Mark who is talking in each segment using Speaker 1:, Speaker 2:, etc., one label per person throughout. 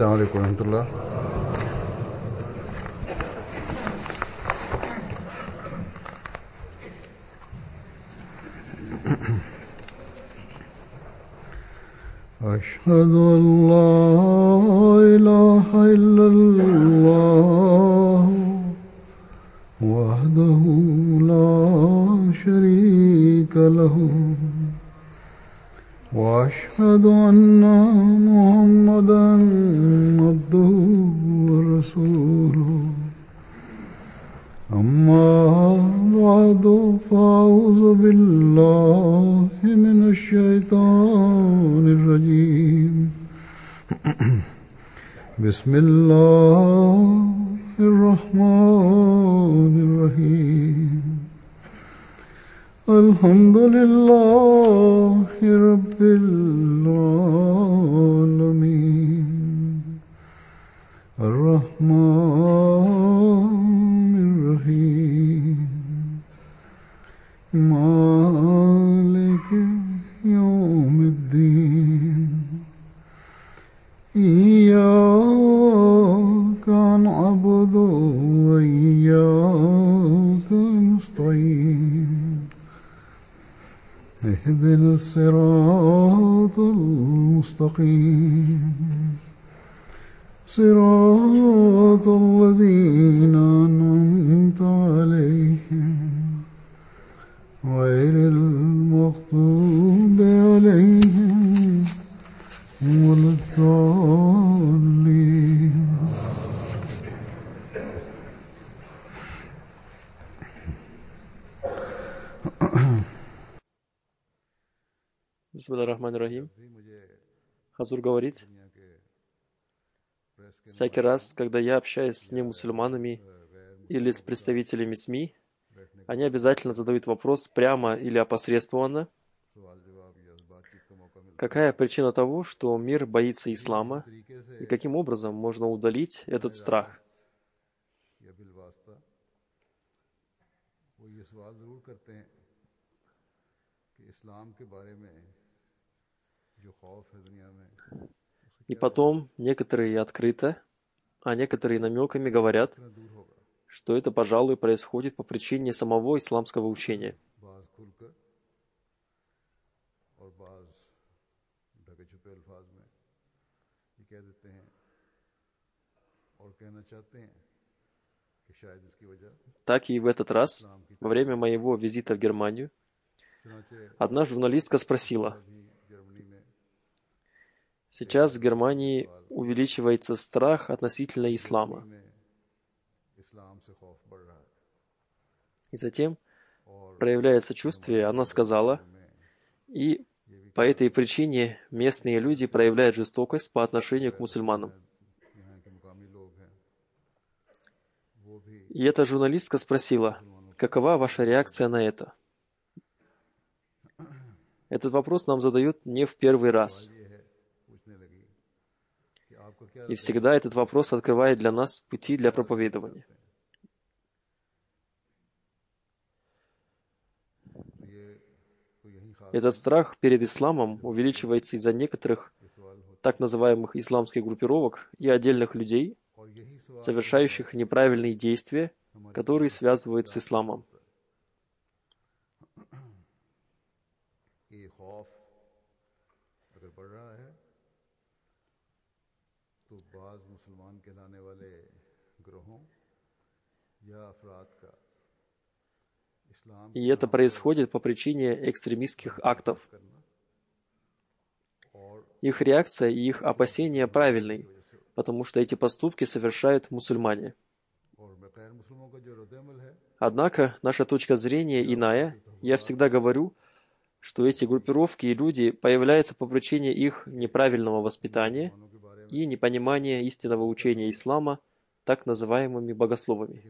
Speaker 1: Assalamualaikum warahmatullah. أشهد أن لا إله إلا الله وحده لا شريك له وأشهد أن محمدا عبده ورسوله أما بعد فأعوذ بالله من الشيطان الرجيم بسم الله الرحمن الرحيم الحمد لله رب العالمين الرحمن الرحيم مالك يوم الدين إياك نعبد وإياك نستعين اهدنا الصراط المستقيم صراط الذين أنعمت عليهم غير المغضوب عليهم ولا الضالين.
Speaker 2: Бисмиллахир-рахманир-рахим. Хазур говорит, всякий раз, когда я общаюсь с немусульманами или с представителями СМИ, они обязательно задают вопрос прямо или опосредствованно: какая причина того, что мир боится ислама, и каким образом можно удалить этот страх? И потом некоторые открыто, а некоторые намеками говорят, что это, пожалуй, происходит по причине самого исламского учения. Так и в этот раз, во время моего визита в Германию, одна журналистка спросила: сейчас в Германии увеличивается страх относительно ислама. И затем, проявляя сочувствие, она сказала: и по этой причине местные люди проявляют жестокость по отношению к мусульманам. И эта журналистка спросила: какова ваша реакция на это? Этот вопрос нам задают не в первый раз. И всегда этот вопрос открывает для нас пути для проповедования. Этот страх перед исламом увеличивается из-за некоторых так называемых исламских группировок и отдельных людей, совершающих неправильные действия, которые связывают с исламом. И это происходит по причине экстремистских актов. Их реакция и их опасения правильны, потому что эти поступки совершают мусульмане. Однако наша точка зрения иная. Я всегда говорю, что эти группировки и люди появляются по причине их неправильного воспитания и непонимания истинного учения ислама так называемыми богословами.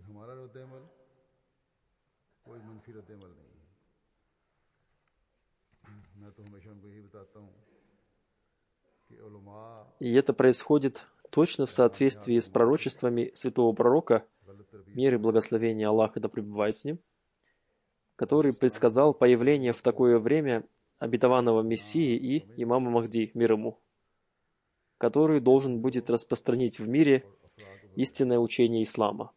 Speaker 2: И это происходит точно в соответствии с пророчествами святого пророка, мир и благословение Аллаха да пребывает с ним, который предсказал появление в такое время обетованного Мессии и имама Махди, мир ему. который должен будет распространить в мире истинное учение ислама.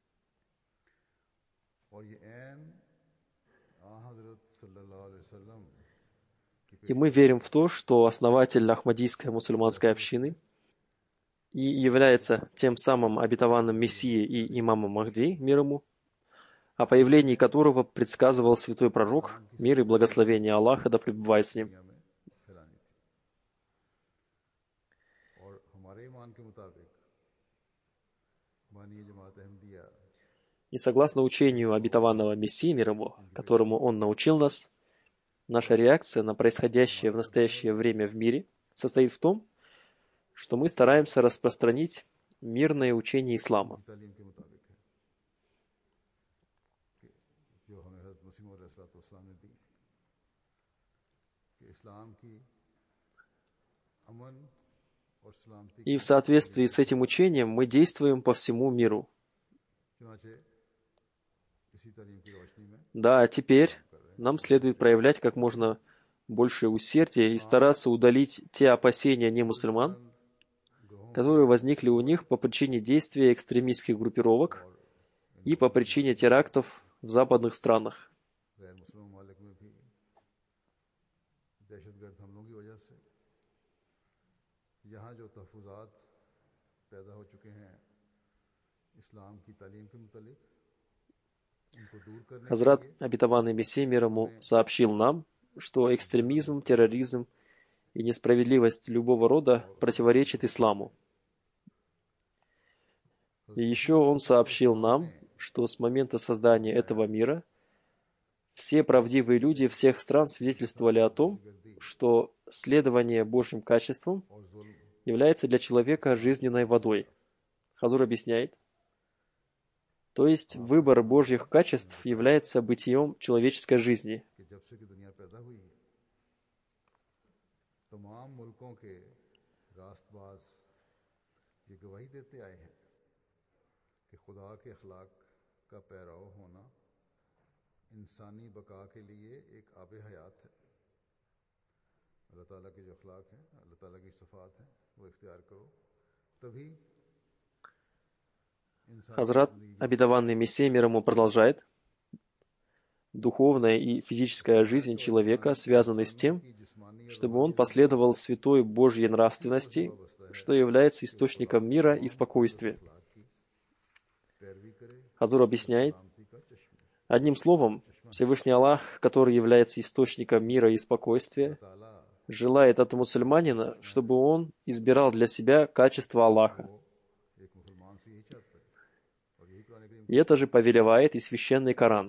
Speaker 2: И мы верим в то, что основатель Ахмадийской мусульманской общины и является тем самым обетованным Мессией и имамом Махди, мир ему, о появлении которого предсказывал святой пророк, мир и благословение Аллаха да пребывает с ним. И согласно учению обетованного Мессии, мир ему, которому он научил нас, наша реакция на происходящее в настоящее время в мире состоит в том, что мы стараемся распространить мирное учение ислама. И в соответствии с этим учением мы действуем по всему миру. Да, теперь нам следует проявлять как можно больше усердия и стараться удалить те опасения немусульман, которые возникли у них по причине действия экстремистских группировок и по причине терактов в западных странах. Хазрат, обетованный Мессия мир ему, сообщил нам, что экстремизм, терроризм и несправедливость любого рода противоречит исламу. И еще он сообщил нам, что с момента создания этого мира все правдивые люди всех стран свидетельствовали о том, что следование Божьим качествам является для человека жизненной водой. Хазур объясняет, то есть выбор Божьих качеств является бытием человеческой жизни. Хазрат, обетованный Мессия мир ему, продолжает. Духовная и физическая жизнь человека связаны с тем, чтобы он последовал святой Божьей нравственности, что является источником мира и спокойствия. Хазур объясняет, одним словом, Всевышний Аллах, который является источником мира и спокойствия, желает от мусульманина, чтобы он избирал для себя качество Аллаха. И это же повелевает и священный Коран.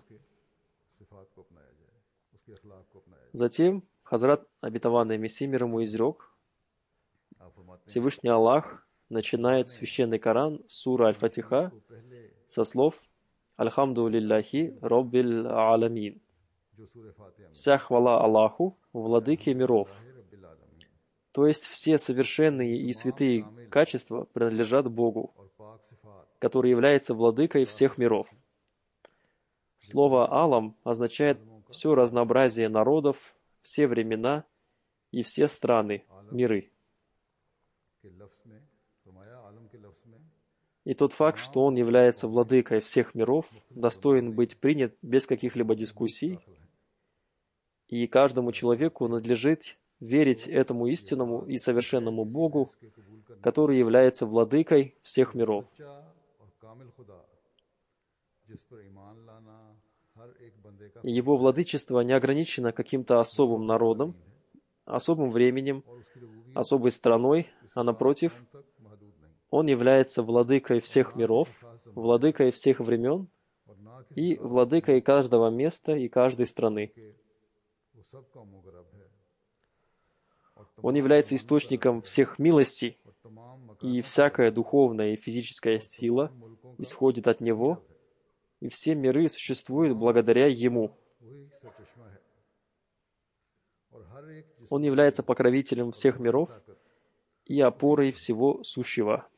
Speaker 2: Затем Хазрат, обетованный Мессия мир ему, изрек, Всевышний Аллах начинает священный Коран, сура Аль-Фатиха, со слов «Альхамду лилляхи роббил аламин». Вся хвала Аллаху, владыке миров. То есть все совершенные и святые качества принадлежат Богу, который является владыкой всех миров. Слово «алам» означает все разнообразие народов, все времена и все страны, миры. И тот факт, что он является владыкой всех миров, достоин быть принят без каких-либо дискуссий, и каждому человеку надлежит верить этому истинному и совершенному Богу, который является владыкой всех миров. И его владычество не ограничено каким-то особым народом, особым временем, особой страной, а напротив, он является владыкой всех миров, владыкой всех времен и владыкой каждого места и каждой страны. Он является источником всех милостей, и всякая духовная и физическая сила исходит от Него, и все миры существуют благодаря Ему. Он является покровителем всех миров и опорой всего сущего.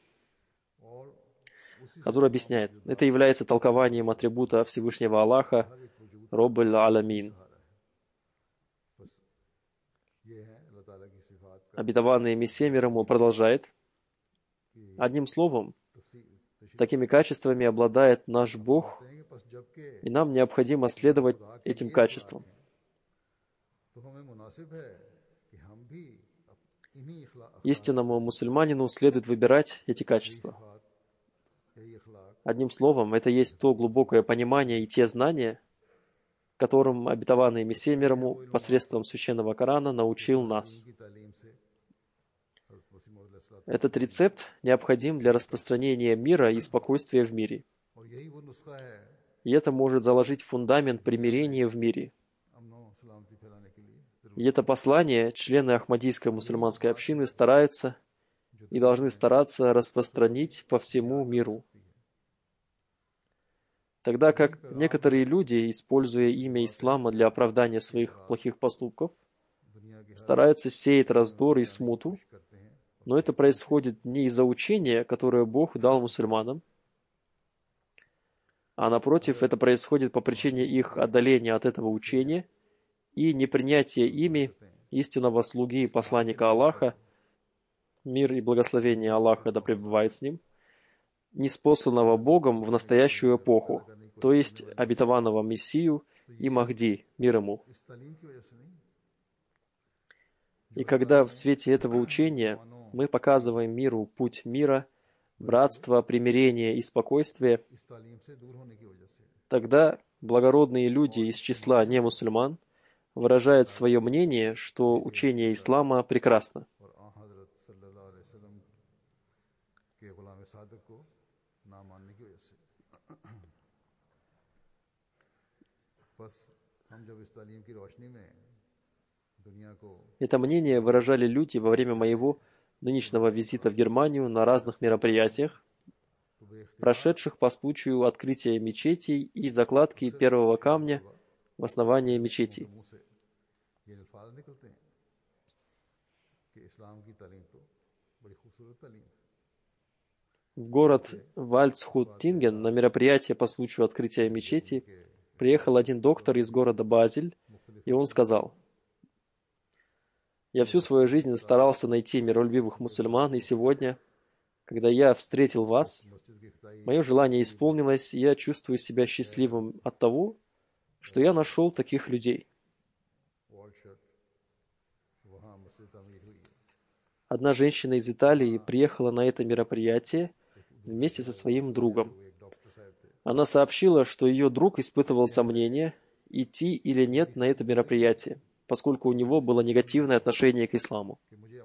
Speaker 2: Хазур объясняет, это является толкованием атрибута Всевышнего Аллаха Роббуль Аламин. обетованный Мессия мир ему продолжает: одним словом, такими качествами обладает наш Бог, и нам необходимо следовать этим качествам. Истинному мусульманину следует выбирать эти качества. Одним словом, это есть то глубокое понимание и те знания, которым обетованный Мессия мир ему посредством Священного Корана научил нас. Этот рецепт необходим для распространения мира и спокойствия в мире. И это может заложить фундамент примирения в мире. И это послание члены Ахмадийской мусульманской общины стараются и должны стараться распространить по всему миру. Тогда как некоторые люди, используя имя ислама для оправдания своих плохих поступков, стараются сеять раздор и смуту, но это происходит не из-за учения, которое Бог дал мусульманам, а напротив, это происходит по причине их отдаления от этого учения и непринятия ими истинного слуги и посланника Аллаха, мир и благословение Аллаха да пребывает с ним, ниспосланного Богом в настоящую эпоху, то есть обетованного Мессию и Махди, мир ему. И когда в свете этого учения мы показываем миру путь мира, братства, примирения и спокойствия, тогда благородные люди из числа немусульман выражают свое мнение, что учение ислама прекрасно. Это мнение выражали люди во время моего нынешнего визита в Германию на разных мероприятиях, прошедших по случаю открытия мечетей и закладки первого камня в основании мечетей. В город Вальцхут-Тинген на мероприятие по случаю открытия мечети приехал один доктор из города Базель, и он сказал: «Я всю свою жизнь старался найти миролюбивых мусульман, и сегодня, когда я встретил вас, мое желание исполнилось, и я чувствую себя счастливым от того, что я нашел таких людей». Одна женщина из Италии приехала на это мероприятие вместе со своим другом. Она сообщила, что ее друг испытывал сомнения, идти или нет на это мероприятие, поскольку у него было негативное отношение к исламу.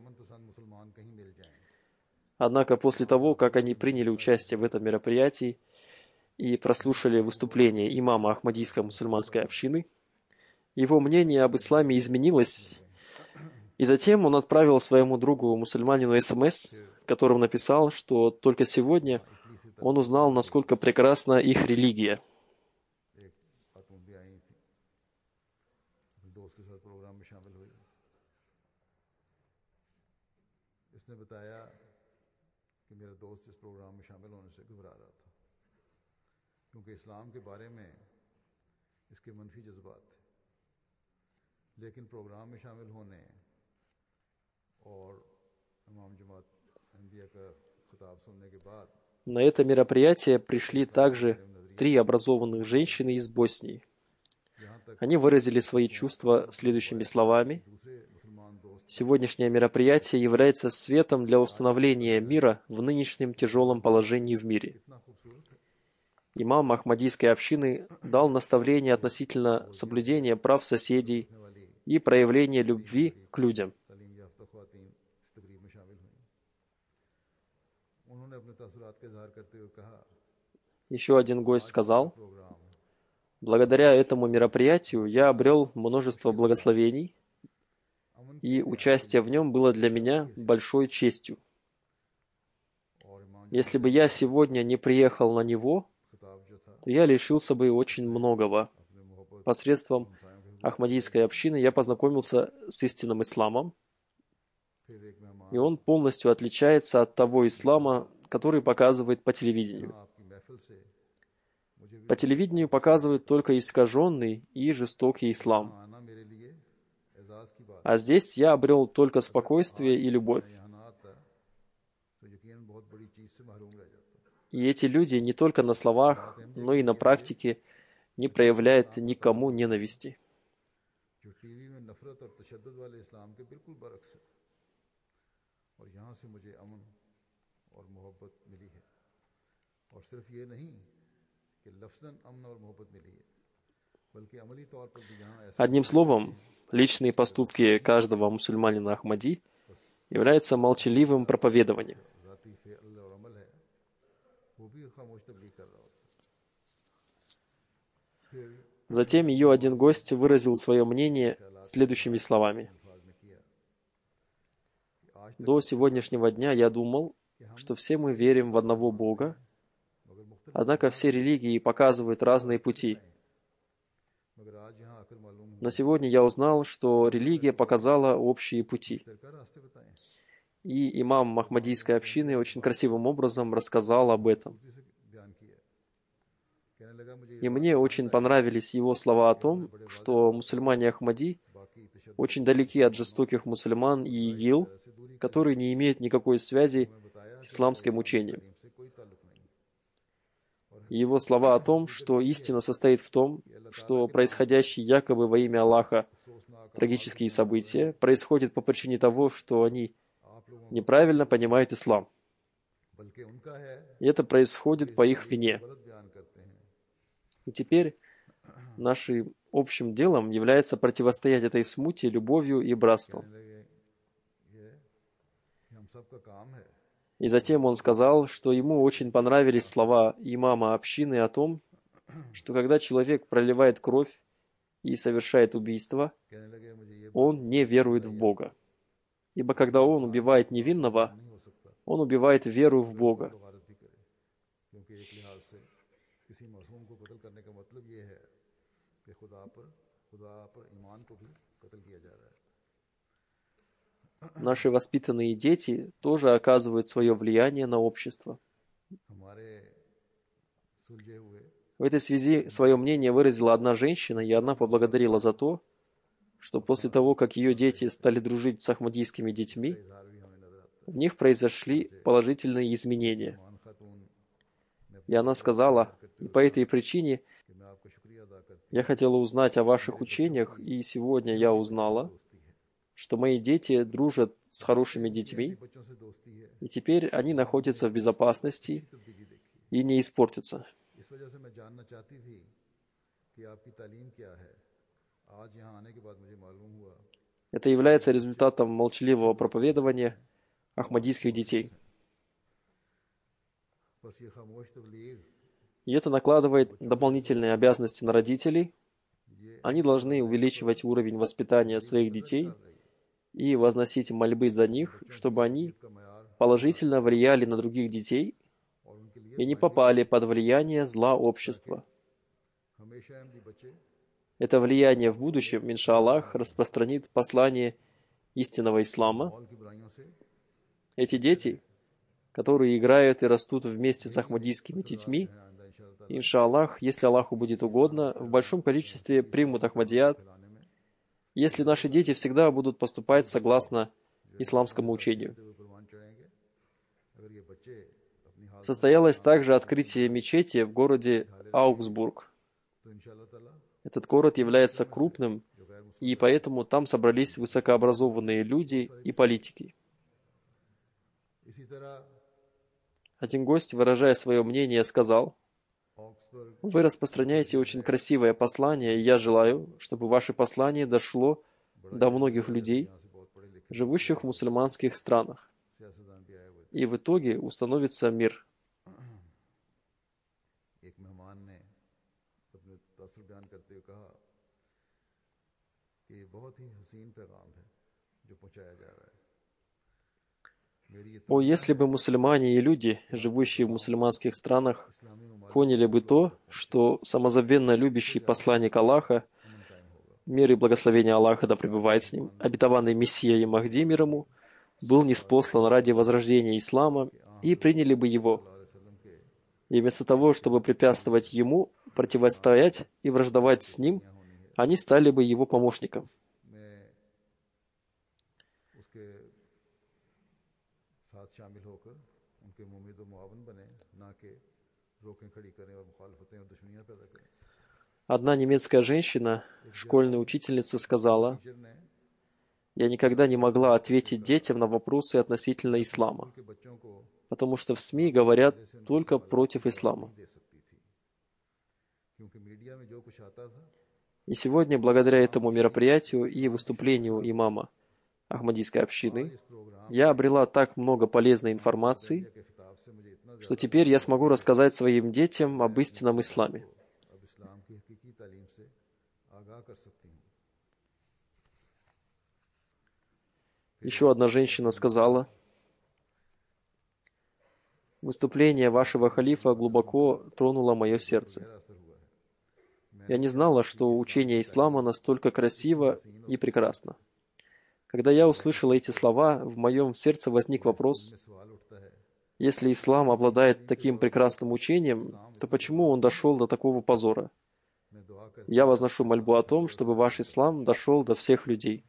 Speaker 2: Однако после того, как они приняли участие в этом мероприятии и прослушали выступление имама Ахмадийской мусульманской общины, его мнение об исламе изменилось, и затем он отправил своему другу мусульманину СМС, в котором написал, что только сегодня он узнал, насколько прекрасна их религия. На это мероприятие пришли также 3 образованных женщины из Боснии. Они выразили свои чувства следующими словами: «Сегодняшнее мероприятие является светом для установления мира в нынешнем тяжелом положении в мире». Имам Ахмадийской общины дал наставление относительно соблюдения прав соседей и проявления любви к людям. Еще один гость сказал: «Благодаря этому мероприятию я обрел множество благословений, и участие в нем было для меня большой честью. Если бы я сегодня не приехал на него, то я лишился бы очень многого. Посредством Ахмадийской общины я познакомился с истинным исламом, и он полностью отличается от того ислама, который показывает по телевидению. По телевидению показывают только искаженный и жестокий ислам. А здесь я обрел только спокойствие и любовь.
Speaker 1: यहाँ आता तो यकीन बहुत बड़ी चीज से महरूम रह जाता।
Speaker 2: И эти люди не только на словах, но и на практике не проявляют никому ненависти.
Speaker 1: जो टीवी में नफरत और तशद्दुद वाले इस्लाम के बिल्कुल बरक्स है, और यहाँ से मुझे अमन और मोहब्बत मिली है। और सिर्फ ये नहीं कि लफ्ज़न अमन और मोहब्बत मिली है, बल्कि अमली तौर पर भी यहाँ ऐसा
Speaker 2: Одним словом, личные поступки каждого мусульманина Ахмади являются молчаливым проповедованием.
Speaker 1: ज़ाती फ़िअल और अमल है, वो भी खामोश तबलीग कर रहा होता है। फिर
Speaker 2: Затем ее один гость выразил свое мнение следующими словами.
Speaker 1: अल्फाज में किया कि आज
Speaker 2: До сегодняшнего дня я думал, что все мы верим в одного Бога,
Speaker 1: मगर मुख्तलिफ,
Speaker 2: однако все религии показывают разные пути.
Speaker 1: मगर आज यहाँ आकर मालूम हुआ
Speaker 2: Но сегодня я узнал, что религия показала общие пути.
Speaker 1: सरकार रास्ते बताएं,
Speaker 2: И имам Ахмадийской общины очень красивым образом рассказал об этом.
Speaker 1: उसी से बयान किया। कहने लगा मुझे
Speaker 2: И мне очень понравились его слова о том, что мусульмане Ахмади
Speaker 1: बाकी तशद्दुद
Speaker 2: очень далеки от жестоких мусульман и ИГИЛ, которые не имеют никакой связи с исламским учением.
Speaker 1: से कोई ताल्लुक नहीं।
Speaker 2: И его слова о том, что истина состоит в том, что происходящие якобы во имя Аллаха трагические события происходят по причине того, что они
Speaker 1: आप लोगों
Speaker 2: неправильно понимают ислам.
Speaker 1: बल्कि उनका है
Speaker 2: И это происходит по их вине.
Speaker 1: गलत बयान करते हैं।
Speaker 2: И теперь нашим общим делом является противостоять этой смуте любовью и братством.
Speaker 1: कहने लगे ये कि हम सब का काम है
Speaker 2: И затем он сказал, что ему очень понравились слова имама общины о том, что когда человек проливает кровь и совершает убийство,
Speaker 1: कहने लगे मुझे ये
Speaker 2: он не верует в Бога. Ибо когда он убивает невинного,
Speaker 1: नहीं हो सकता
Speaker 2: он убивает веру в Бога.
Speaker 1: तो गारत भी करे, क्योंकि एक लिहाज से किसी मासूम को कत्ल करने का मतलब ये है कि खुदा पर ईमान को भी कत्ल किया जा रहा है।
Speaker 2: Наши воспитанные дети тоже оказывают свое влияние на общество.
Speaker 1: हमारे सुलझे हुए
Speaker 2: В этой связи свое мнение выразила одна женщина, и она поблагодарила за то, что после того, как ее дети стали дружить с ахмадийскими детьми,
Speaker 1: इजहार भी हमें नजर आता
Speaker 2: в них произошли положительные изменения.
Speaker 1: है। मान खातून ने
Speaker 2: И она сказала, и по этой причине
Speaker 1: कि मैं आपका शुक्रिया अदा करती
Speaker 2: я хотела узнать о ваших учениях, и сегодня я узнала,
Speaker 1: दोस्ती है,
Speaker 2: что мои дети дружат с хорошими детьми,
Speaker 1: बच्चों से दोस्ती है,
Speaker 2: и теперь они находятся в безопасности
Speaker 1: तब्दीली देखी।
Speaker 2: и не испортятся.
Speaker 1: इस वजह से मैं जानना चाहती थी कि आपकी तालीम क्या है। आज यहाँ आने के बाद मुझे मालूम हुआ
Speaker 2: Это является результатом молчаливого проповедования ахмадийских детей.
Speaker 1: बस ये खामोश तबलीग
Speaker 2: И это накладывает дополнительные обязанности на родителей. Они должны увеличивать уровень воспитания своих детей и возносить мольбы за них, чтобы они
Speaker 1: का मयार
Speaker 2: положительно влияли на других детей
Speaker 1: और उनके लिए
Speaker 2: и не попали под влияние зла общества.
Speaker 1: हमेशा अहमदी बच्चे
Speaker 2: Это влияние в будущем, иншаллах, распространит послание истинного ислама.
Speaker 1: माहौल की बुराइयों से
Speaker 2: Эти дети, которые играют и растут вместе с ахмадийскими детьми,
Speaker 1: आइंदा इंशाअल्लाह
Speaker 2: иншаллах, если Аллаху будет угодно, в большом количестве примут ахмадият,
Speaker 1: लाने में
Speaker 2: если наши дети всегда будут поступать согласно исламскому учению.
Speaker 1: वो कुर्बान चढ़ेंगे। अगर ये बच्चे अपनी हालत
Speaker 2: Состоялось также открытие мечети в городе Аугсбург.
Speaker 1: तो इंशाअल्लाह ताला
Speaker 2: Этот город является крупным, и поэтому там собрались высокообразованные люди и политики.
Speaker 1: इसी तरह
Speaker 2: Один гость, выражая свое мнение, сказал:
Speaker 1: ऑक्सफोर्ड
Speaker 2: «Вы распространяете очень красивое послание, и я желаю, чтобы ваше послание дошло до многих людей,
Speaker 1: यहाँ से बहुत पढ़े लिखे
Speaker 2: живущих в мусульманских странах,
Speaker 1: सियासतदान भी आए हुए
Speaker 2: и в итоге установится мир».
Speaker 1: थे। एक मेहमान ने अपने तासुर बयान करते हुए कहा कि ये बहुत ही हसीन पैगाम है जो पहुंचाया जा रहा है। मेरी ये
Speaker 2: О, если бы мусульмане и люди, живущие в мусульманских странах,
Speaker 1: इस्लामी ममालिक
Speaker 2: поняли бы то, что самозабвенно любящий посланник Аллаха, мир и благословение Аллаха да пребывает с ним, обетованный Мессия и Махди мир ему, был ниспослан ради возрождения ислама, и приняли бы его.
Speaker 1: वसल्लम के
Speaker 2: И вместо того, чтобы препятствовать ему, противостоять и враждовать с ним, они стали бы его помощником.
Speaker 1: में उनके मुमीद व मुआवन बने, ना कि रोकें खड़ी करें और मुखालफतें और दुश्मनियां पैदा करें।
Speaker 2: Одна немецкая женщина, школьная учительница, сказала:
Speaker 1: टीचर ने
Speaker 2: «Я никогда не могла ответить детям на вопросы относительно ислама,
Speaker 1: स्कूल के बच्चों को
Speaker 2: потому что в СМИ говорят только против ислама».
Speaker 1: दे सकती थी, क्योंकि मीडिया में जो कुछ आता था
Speaker 2: И сегодня, благодаря этому мероприятию и выступлению имама Ахмадийской общины,
Speaker 1: इस प्रोग्राम
Speaker 2: я обрела так много полезной информации,
Speaker 1: के खिताब से मुझे इतना
Speaker 2: что теперь я смогу рассказать своим детям об истинном исламе.
Speaker 1: अब इस्लाम की हकीकी तालीम से आगाह कर सकती हूँ।
Speaker 2: Еще одна женщина сказала: «Выступление вашего халифа глубоко тронуло мое сердце.
Speaker 1: गहरा असर हुआ है।
Speaker 2: Я не знала, что учение ислама настолько красиво и прекрасно. Когда я услышала эти слова, в моем сердце возник вопрос:
Speaker 1: सवाल उठता है,
Speaker 2: если ислам обладает таким прекрасным учением, то почему он дошел до такого позора?
Speaker 1: मैं दुआ कर
Speaker 2: Я возношу мольбу о том, чтобы ваш ислам дошел до всех людей».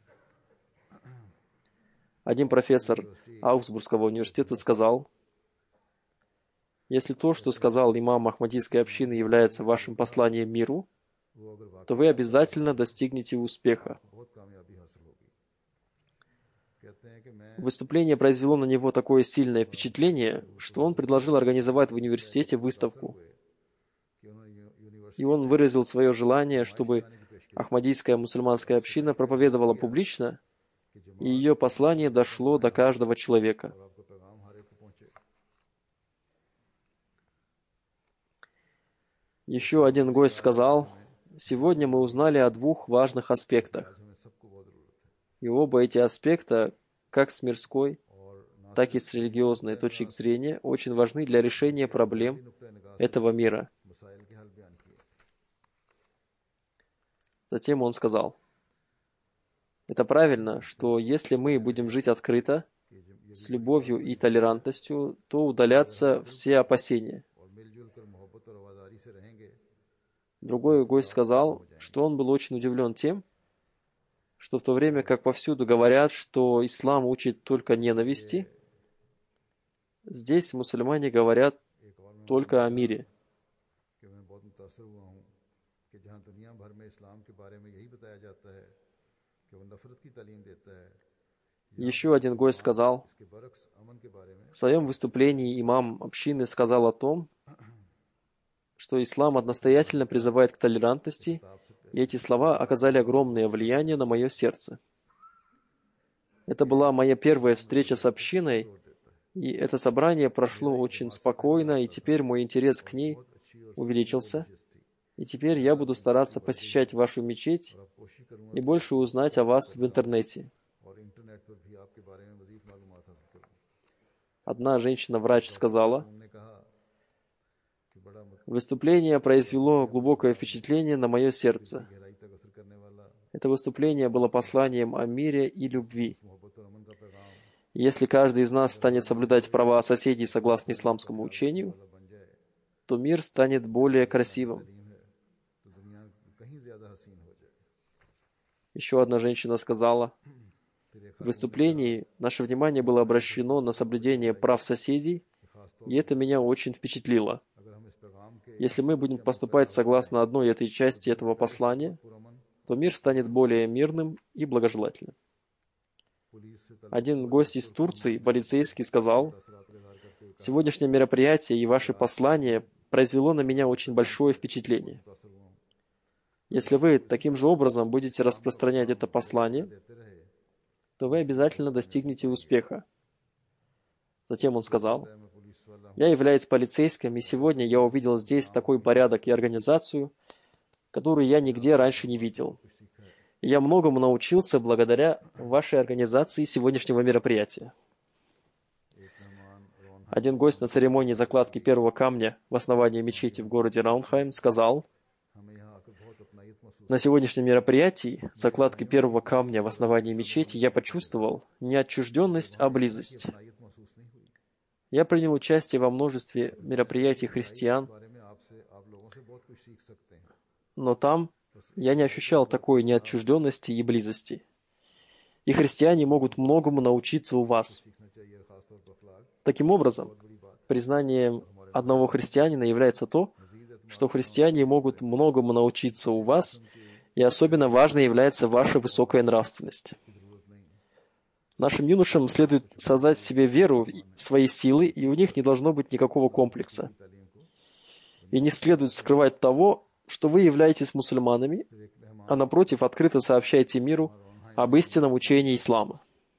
Speaker 2: Один профессор Аугсбургского университета сказал: «Если то, что сказал имам Ахмадийской общины, является вашим посланием миру,
Speaker 1: वो अगर वाकई
Speaker 2: то вы обязательно достигнете успеха».
Speaker 1: बहुत कामयाबी हासिल होगी। कहते हैं कि मैं
Speaker 2: Выступление произвело на него такое сильное впечатление, что он предложил организовать в университете выставку.
Speaker 1: कि उन्होंने यूनिवर्सिटी
Speaker 2: И он выразил свое желание, чтобы Ахмадийская мусульманская община проповедовала публично, и ее послание дошло до каждого человека.
Speaker 1: और आपका पैगाम हर एक को पहुंचे।
Speaker 2: Еще один гость сказал: «Сегодня мы узнали о двух важных аспектах,
Speaker 1: आज हमें सबको बहुत जरूरत है
Speaker 2: и оба эти аспекта, как с мирской,
Speaker 1: और ना
Speaker 2: так и с религиозной точки зрения, очень важны для решения проблем
Speaker 1: नुक्ता निगाह
Speaker 2: этого мира».
Speaker 1: मसाइल के हल बयान किए।
Speaker 2: Затем он сказал: «Это правильно, что если мы будем жить открыто, с любовью и толерантностью, то удалятся все опасения».
Speaker 1: और मिलजुल कर मोहब्बत और वफादारी से रहेंगे
Speaker 2: Другой гость сказал, что он был очень удивлен тем, что в то время как повсюду говорят, что ислам учит только ненависти, здесь мусульмане говорят
Speaker 1: एक और मैं
Speaker 2: только о мире.
Speaker 1: कि मैं बहुत मुतासर हुआ हूँ कि जहाँ दुनिया भर में इस्लाम के बारे में यही बताया जाता है कि वो नफरत की तालीम देता है,
Speaker 2: Еще один гость сказал:
Speaker 1: इसके बरक्स अमन के बारे में
Speaker 2: в своем выступлении имам общины сказал о том, что ислам настоятельно призывает к толерантности, и эти слова оказали огромное влияние на мое сердце. Это была моя первая встреча с общиной, и это собрание прошло очень спокойно, и теперь мой интерес к ней увеличился, и теперь я буду стараться посещать вашу мечеть
Speaker 1: और कोशिश करूँगा
Speaker 2: и больше узнать о вас в интернете.
Speaker 1: और इंटरनेट पर भी आपके बारे में मजीद मालूमात हासिल करूँ।
Speaker 2: Одна женщина-врач сказала:
Speaker 1: उन्होंने कहा कि बड़ा
Speaker 2: «Выступление произвело глубокое впечатление на мое сердце.
Speaker 1: गहराई तक असर करने वाला
Speaker 2: Это выступление было посланием о мире и любви.
Speaker 1: मोहब्बत और अमन का पैगाम
Speaker 2: И если каждый из нас станет соблюдать права соседей согласно исламскому учению,
Speaker 1: वाला बन जाए
Speaker 2: то мир станет более красивым».
Speaker 1: तालीम है तो दुनिया कहीं ज्यादा हसीन हो जाए।
Speaker 2: Еще одна женщина сказала: «В выступлении наше внимание было обращено на соблюдение прав соседей, и это меня очень впечатлило.
Speaker 1: अगर हम इस पैगाम के
Speaker 2: Если мы будем поступать согласно одной этой части этого послания,
Speaker 1: पुरअमन
Speaker 2: то мир станет более мирным и благожелательным».
Speaker 1: पुलिस से
Speaker 2: Один гость из Турции, полицейский, сказал:
Speaker 1: तसरात का इजहार करते हुए
Speaker 2: «Сегодняшнее мероприятие и ваше послание произвело на меня очень большое впечатление.
Speaker 1: मुतासर हुआ हूँ।
Speaker 2: Если вы таким же образом будете распространять это послание,
Speaker 1: देते रहे
Speaker 2: то вы обязательно достигнете успеха». Затем он сказал:
Speaker 1: मैं पुलिस वाला हूँ,
Speaker 2: «Я являюсь полицейским, и сегодня я увидел здесь такой порядок и организацию, которую я нигде раньше не видел. И я многому научился благодаря вашей организации сегодняшнего мероприятия».
Speaker 1: एक मेहमान रोन
Speaker 2: Один гость на церемонии закладки первого камня в основании мечети в городе Раунхайм сказал:
Speaker 1: हमें यहाँ आकर बहुत अपनायत महसूस
Speaker 2: «На сегодняшнем мероприятии закладки первого камня в основании мечети я почувствовал не отчужденность, а близость.
Speaker 1: अपनायत महसूस नहीं हुई।
Speaker 2: Я принял участие во множестве мероприятий христиан,
Speaker 1: इस बारे में आप लोगों से बहुत कुछ सीख सकते हैं।
Speaker 2: но там я не ощущал такой неотчужденности и близости. И христиане могут многому научиться у вас.
Speaker 1: सीखना चाहिए और खासतौर पर अखलाक
Speaker 2: Таким образом,
Speaker 1: बहुत बड़ी बात है।
Speaker 2: признанием одного христианина является то, что христиане могут многому научиться у вас, и особенно важной является ваша высокая нравственность. Нашим юношам следует создать в себе веру в свои силы, и у них не должно быть никакого комплекса. И не следует скрывать того, что вы являетесь мусульманами, а напротив, открыто сообщайте миру об истинном учении ислама.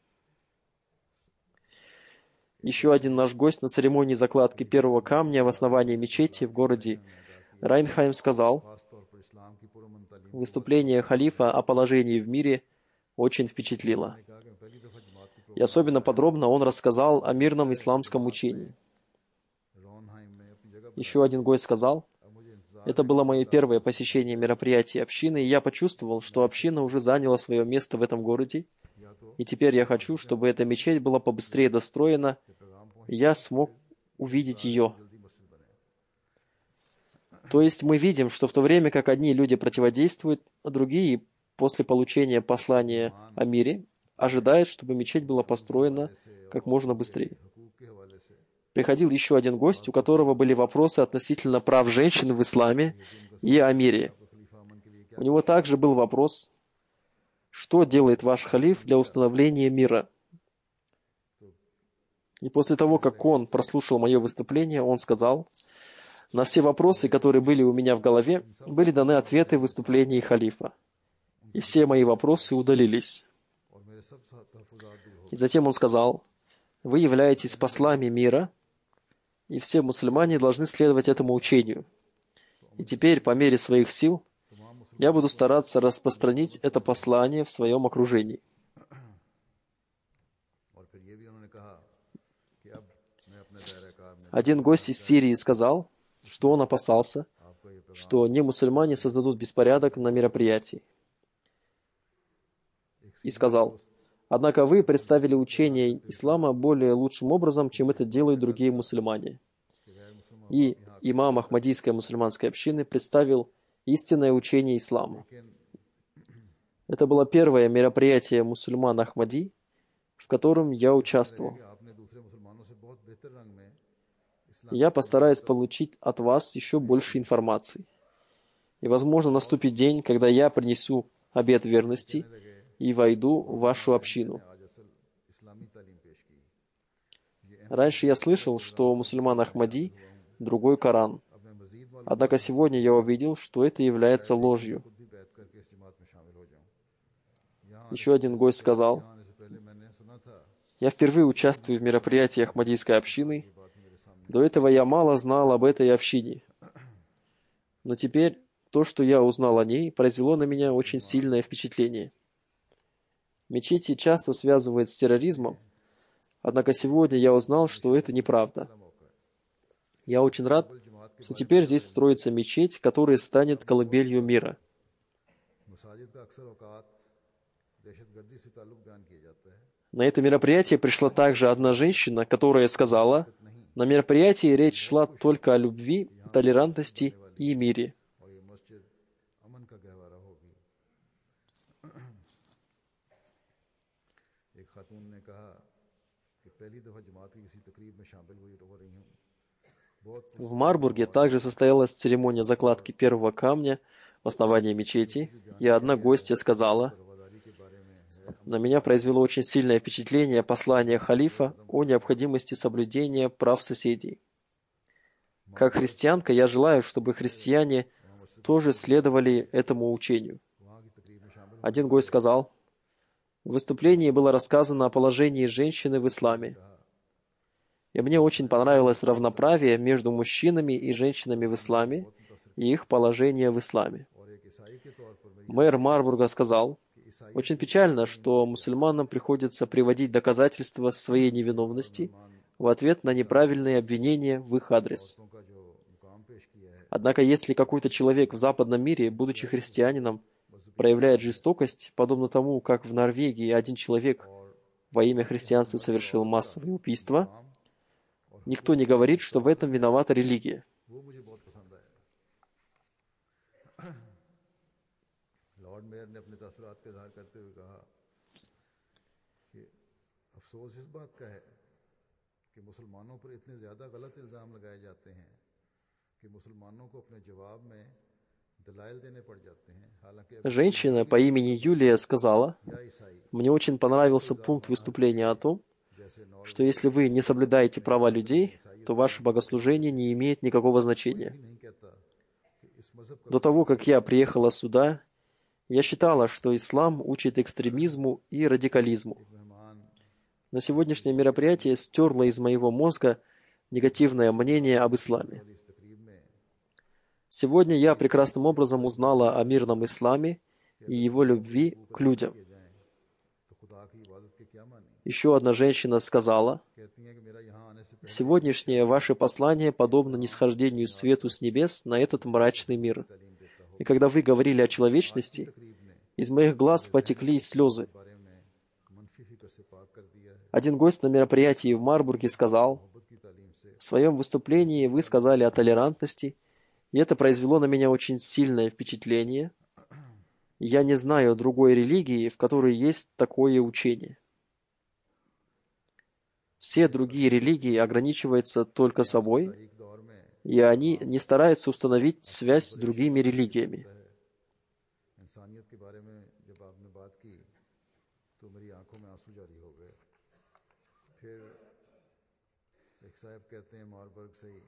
Speaker 2: Еще один наш гость на церемонии закладки первого камня в основании мечети в городе Райнхайм сказал: «Выступление халифа о положении в мире очень впечатлило. И особенно подробно он рассказал о мирном исламском учении». Еще один гость сказал: «Это было мое первое посещение мероприятий общины, и я почувствовал, что община уже заняла свое место в этом городе, и теперь я хочу, чтобы эта мечеть была побыстрее достроена, и я смог увидеть ее». То есть мы видим, что в то время как одни люди противодействуют, а другие, после получения послания о мире, ожидают, чтобы мечеть была построена как можно быстрее. Приходил еще один гость, у которого были вопросы относительно прав женщин в исламе и о мире. У него также был вопрос: что делает ваш халиф для установления мира? И после того, как он прослушал мое выступление, он сказал: на все вопросы, которые были у меня в голове, были даны ответы в выступлении халифа. И все мои вопросы удалились. И затем он сказал: вы являетесь послами мира, и все мусульмане должны следовать этому учению. И теперь, по мере своих сил, я буду стараться распространить это послание в своем окружении. Один гость из Сирии сказал, что он опасался, что немусульмане создадут беспорядок на мероприятии. И сказал: однако вы представили учение ислама более лучшим образом, чем это делают другие мусульмане. И имам Ахмадийской мусульманской общины представил истинное учение ислама. Это было первое мероприятие мусульман Ахмади, в котором я участвовал. Я постараюсь получить от вас еще больше информации. И, возможно, наступит день, когда я принесу обет верности и войду в вашу общину. Раньше я слышал, что у мусульман Ахмади другой Коран. Однако сегодня я увидел, что это является ложью. Еще один гость сказал: я впервые участвую в мероприятии Ахмадийской общины. До этого я мало знал об этой общине. Но теперь то, что я узнал о ней, произвело на меня очень сильное впечатление. Мечети часто связывают с терроризмом, однако сегодня я узнал, что это неправда. Я очень рад, что теперь здесь строится мечеть, которая станет колыбелью мира. На это мероприятие пришла также одна женщина, которая сказала: на мероприятии речь шла только о любви, толерантности и мире. В Марбурге также состоялась церемония закладки первого камня в основании мечети, и одна гостья сказала: на меня произвело очень сильное впечатление послание халифа о необходимости соблюдения прав соседей. Как христианка, я желаю, чтобы христиане тоже следовали этому учению. Один гость сказал: в выступлении было рассказано о положении женщины в исламе. И мне очень понравилось равноправие между мужчинами и женщинами в исламе и их положение в исламе. Мэр Марбурга сказал: очень печально, что мусульманам приходится приводить доказательства своей невиновности в ответ на неправильные обвинения в их адрес. Однако, если какой-то человек в западном мире, будучи христианином, проявляет жестокость, подобно тому, как в Норвегии один человек во имя христианства совершил массовые убийства, никто не говорит, что в этом виновата религия.
Speaker 1: कि मुसलमानों पर इतने ज़्यादा गलत इल्ज़ाम लगाए जाते हैं कि मुसलमानों को अपने जवाब में दलाइल देने पड़ जाते हैं, हालांकि अगर
Speaker 2: Женщина по имени Юлия сказала,
Speaker 1: या ईसाई
Speaker 2: мне очень понравился пункт выступления о том,
Speaker 1: जैसे
Speaker 2: что если вы не соблюдаете права людей, то ваше богослужение не имеет никакого значения.
Speaker 1: भी नहीं कहता कि इस मज़हब का
Speaker 2: До того, как я приехала сюда, я считала, что ислам учит экстремизму и радикализму.
Speaker 1: मेहमान
Speaker 2: Но сегодняшнее мероприятие стерло из моего мозга негативное мнение об исламе.
Speaker 1: वाली इस तकरीब में
Speaker 2: Сегодня я прекрасным образом узнала о мирном исламе и его любви к людям.
Speaker 1: किए जाएं तो खुदा की इबादत के क्या मानी।
Speaker 2: Еще одна женщина сказала,
Speaker 1: कहती हैं कि मेरा यहाँ आने से पहले
Speaker 2: «Сегодняшнее ваше послание подобно нисхождению свету с небес на этот мрачный мир.
Speaker 1: तालीम देता हो
Speaker 2: И когда вы говорили о человечности,
Speaker 1: तकरीब ने
Speaker 2: из моих глаз потекли слезы.
Speaker 1: बारे में मनफी फिक्र से पाक कर दिया है।
Speaker 2: Один гость на мероприятии в Марбурге сказал,
Speaker 1: मोहब्बत की तालीम से
Speaker 2: в своем выступлении вы сказали о толерантности, и это произвело на меня очень сильное впечатление. Я не знаю другой религии, в которой есть такое учение. Все другие религии ограничиваются только собой,
Speaker 1: तारीख दौर में
Speaker 2: и они не стараются установить связь с другими религиями.
Speaker 1: इंसानियत के बारे में जब आपने बात की तो मेरी आंखों में आंसू जारी हो गए। फिर एक साहब कहते हैं मारबर्ग से ही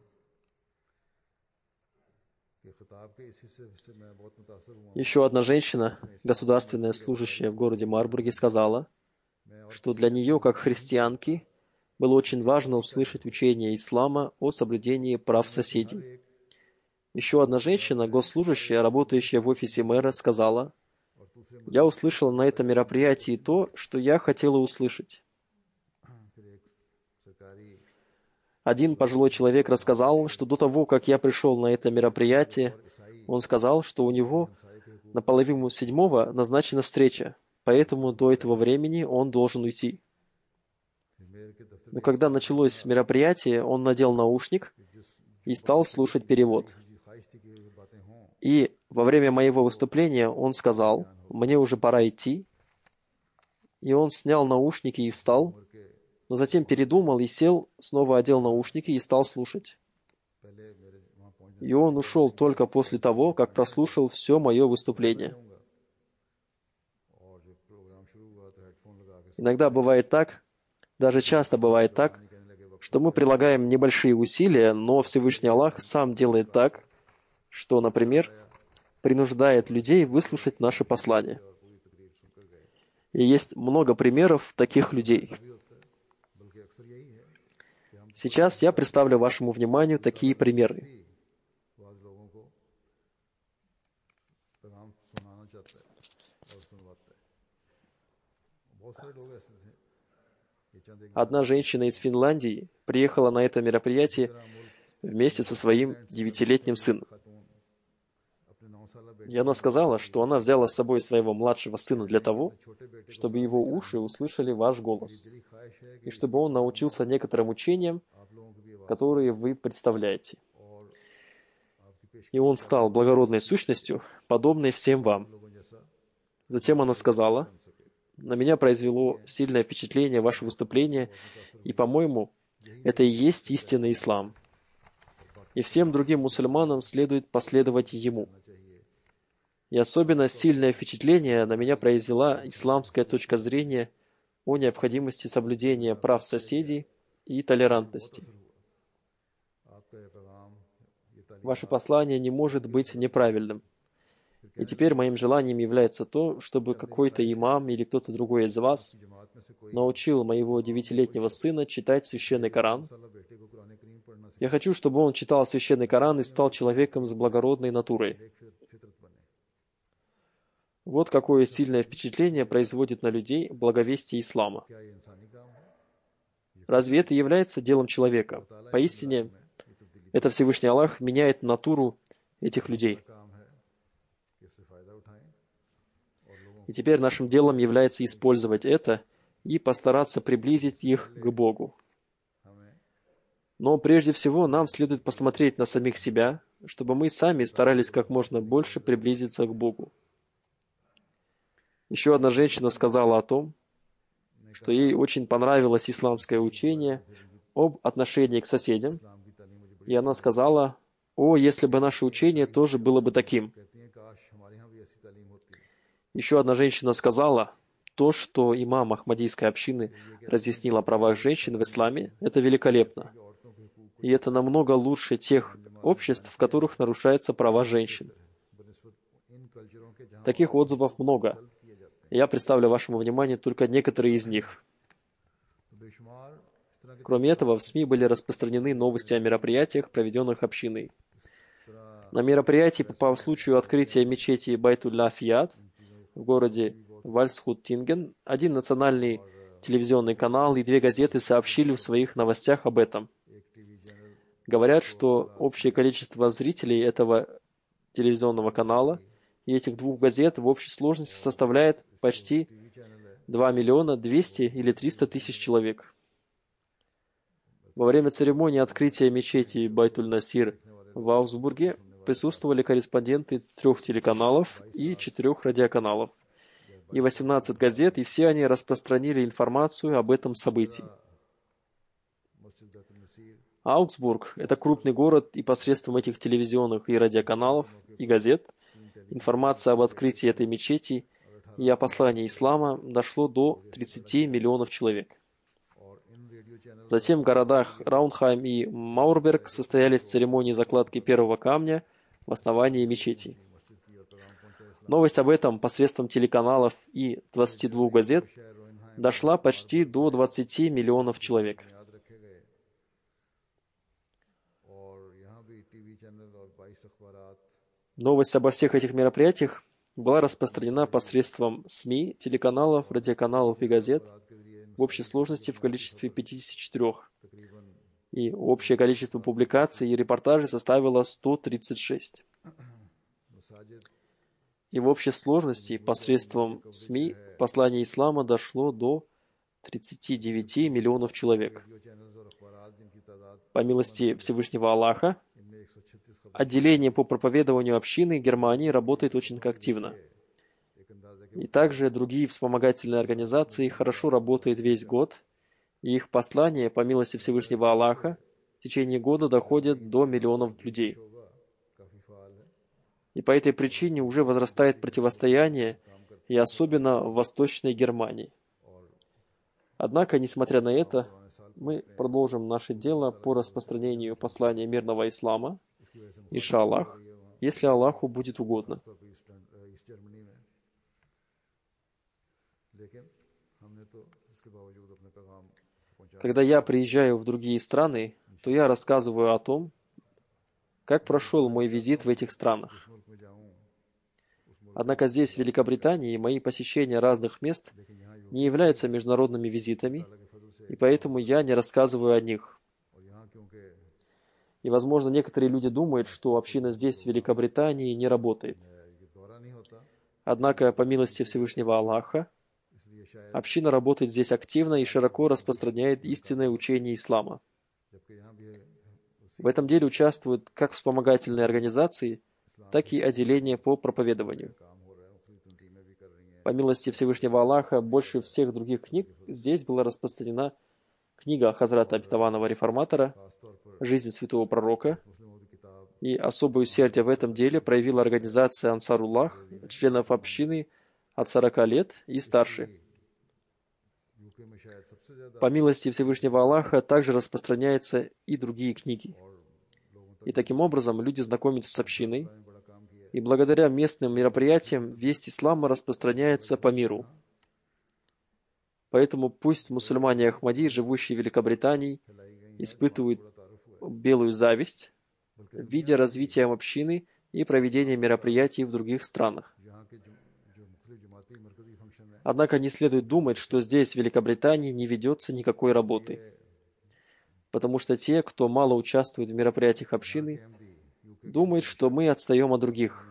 Speaker 1: कि खिताब के इस हिस्से से मैं बहुत मुतासर हुआ हूँ।
Speaker 2: Еще одна женщина, государственная служащая в городе Марбурге, сказала, что для нее, как христианки, было очень важно услышать учение ислама о соблюдении прав соседей. Еще одна женщина, госслужащая, работающая в офисе мэра, сказала, «Я услышала на этом мероприятии то, что я хотела услышать».
Speaker 1: फिर एक सरकारी
Speaker 2: Один пожилой человек рассказал, что до того, как я пришел на это мероприятие, он сказал, что у него на половину седьмого назначена встреча, поэтому до этого времени он должен уйти.
Speaker 1: मेयर के दफ्तर
Speaker 2: Но когда началось мероприятие, он надел наушник и стал слушать перевод.
Speaker 1: की ख्वाहिश थी कि ये बातें हों।
Speaker 2: И во время моего выступления он сказал, «Мне уже пора идти». И он снял наушники и встал, но затем передумал и сел, снова одел наушники и стал слушать.
Speaker 1: पहले मेरे वहाँ पहुँचने
Speaker 2: И он ушел только после того, как прослушал все мое выступление.
Speaker 1: जाऊँगा और जब प्रोग्राम शुरू हुआ तो हेडफोन लगा के
Speaker 2: Иногда бывает так, даже часто бывает так,
Speaker 1: कहने लगे वक्त
Speaker 2: что мы прилагаем небольшие усилия, но Всевышний Аллах сам делает так, что, например, принуждает людей выслушать наше послание.
Speaker 1: पूरी तकरीर सुनकर गए।
Speaker 2: И есть много примеров таких людей.
Speaker 1: भी होता है बल्कि अक्सर यही है कि हम
Speaker 2: Сейчас я представлю вашему вниманию такие примеры.
Speaker 1: बाद लोगों को पैगाम सुनाना चाहता है और सुनवाता है। बहुत सारे लोग ऐसे थे ये चंद एक
Speaker 2: Одна женщина из Финляндии приехала на это мероприятие вместе со своим 9-летним сыном.
Speaker 1: खातून अपने 9 साल बेटे
Speaker 2: И она сказала, что она взяла с собой своего младшего сына для того,
Speaker 1: छोटे बेटे
Speaker 2: чтобы его уши услышали ваш голос,
Speaker 1: की ख्वाहिश है कि
Speaker 2: и чтобы он научился некоторым учениям,
Speaker 1: आप लोगों की भी आवाज़
Speaker 2: которые вы представляете.
Speaker 1: और आपकी पेश
Speaker 2: И он стал благородной сущностью, подобной всем вам.
Speaker 1: लोगों जैसा
Speaker 2: Затем она сказала, на меня произвело сильное впечатление ваше выступление, и, по-моему, это и есть истинный ислам. И всем другим мусульманам следует последовать ему. И особенно сильное впечатление на меня произвела исламская точка зрения о необходимости соблюдения прав соседей и толерантности.
Speaker 1: आपका ये पैगाम ये तालीम
Speaker 2: Ваше послание не может быть неправильным. И теперь моим желанием является то, чтобы какой-то имам или кто-то другой из вас
Speaker 1: जमात में से कोई
Speaker 2: научил моего 9-летнего сына читать Священный Коран.
Speaker 1: साला बेटे को कुरान करीम पढ़ना
Speaker 2: Я хочу, чтобы он читал Священный Коран и стал человеком с благородной натурой.
Speaker 1: फितरत बने।
Speaker 2: Вот какое сильное впечатление производит на людей благовестие ислама.
Speaker 1: क्या ये इंसानी काम है?
Speaker 2: Разве это является делом человека? Поистине, это Всевышний Аллах меняет натуру этих людей.
Speaker 1: काम है कि इससे फ़ायदा उठाएं और लोगों
Speaker 2: И теперь нашим делом является использовать это и постараться приблизить их к Богу.
Speaker 1: हमें
Speaker 2: Но прежде всего нам следует посмотреть на самих себя, чтобы мы сами старались как можно больше приблизиться к Богу. Еще одна женщина сказала о том, что ей очень понравилось исламское учение об отношении к соседям, и она сказала: «О, если бы наше учение тоже было бы таким». Еще одна женщина сказала: «То, что имам Ахмадийской общины разъяснил о правах женщин в исламе, это великолепно. И это намного лучше тех обществ, в которых нарушаются права женщин». Таких отзывов много. Я представлю вашему вниманию только некоторые из них. Кроме этого, в СМИ были распространены новости о мероприятиях, проведенных общиной. На мероприятии по случаю открытия мечети Байтуль-Афияд в городе Вальсхут-Тинген один национальный телевизионный канал и 2 газеты сообщили в своих новостях об этом. Говорят, что общее количество зрителей этого телевизионного канала и этих 2 газет в общей сложности составляет почти 2 миллиона 200 или 300 тысяч человек. Во время церемонии открытия мечети Байтуль-Насир в Аусбурге присутствовали корреспонденты 3 телеканалов и 4 радиоканалов, и 18 газет, и все они распространили информацию об этом событии. Аугсбург — это крупный город, и посредством этих телевизионных и радиоканалов и газет информация об открытии этой мечети и о послании ислама дошло до 30 миллионов человек. Затем в городах Раунхайм и Маурберг состоялись церемонии закладки первого камня в основании мечети. Новость об этом посредством телеканалов и 22 газет дошла почти до 20 миллионов человек. Новость обо всех этих мероприятиях была распространена посредством СМИ, телеканалов, радиоканалов и газет в общей сложности в количестве 54. И общее количество публикаций и репортажей составило 136. И в общей сложности посредством СМИ послание ислама дошло до 39 миллионов человек. По милости Всевышнего Аллаха, отделение по проповедованию общины Германии работает очень активно. И также другие вспомогательные организации хорошо работают весь год, и их послания, по милости Всевышнего Аллаха, в течение года доходят до миллионов людей. И по этой причине уже возрастает противостояние, и особенно в Восточной Германии. Однако, несмотря на это, мы продолжим наше дело по распространению послания мирного ислама, иншаллах, если Аллаху будет угодно. Когда я приезжаю в другие страны, то я рассказываю о том, как прошел мой визит в этих странах. Однако здесь, в Великобритании, мои посещения разных мест не являются международными визитами, и поэтому я не рассказываю о них. И, возможно, некоторые люди думают, что община здесь, в Великобритании, не работает. Однако, по милости Всевышнего Аллаха, община работает здесь активно и широко распространяет истинное учение ислама. В этом деле участвуют как вспомогательные организации, так и отделения по проповедованию. По милости Всевышнего Аллаха, больше всех других книг здесь была распространена книга Хазрата Обетованного Реформатора «Жизнь святого пророка», и особое усердие в этом деле проявила организация Ансаруллах, членов общины от 40 лет и старше. По милости Всевышнего Аллаха также распространяются и другие книги. И таким образом люди знакомятся с общиной, и благодаря местным мероприятиям весть ислама распространяется по миру. Поэтому пусть мусульмане Ахмади, живущие в Великобритании, испытывают белую зависть, видя развитие общины и проведение мероприятий в других странах. Однако не следует думать, что здесь, в Великобритании, не ведется никакой работы. Потому что те, кто мало участвует в мероприятиях общины, думают, что мы отстаем от других.